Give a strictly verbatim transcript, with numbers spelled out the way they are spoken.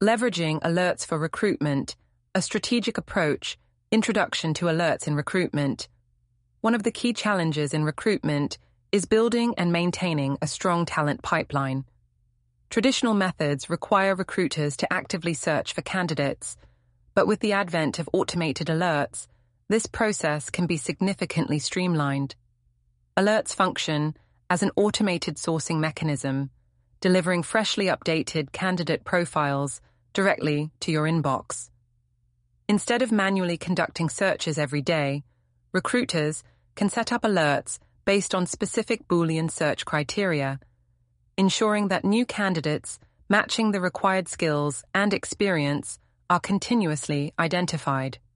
Leveraging alerts for recruitment, a strategic approach, introduction to alerts in recruitment. One of the key challenges in recruitment is building and maintaining a strong talent pipeline. Traditional methods require recruiters to actively search for candidates, but with the advent of automated alerts, this process can be significantly streamlined. Alerts function as an automated sourcing mechanism, delivering freshly updated candidate profiles directly to your inbox. Instead of manually conducting searches every day, recruiters can set up alerts based on specific Boolean search criteria, ensuring that new candidates matching the required skills and experience are continuously identified.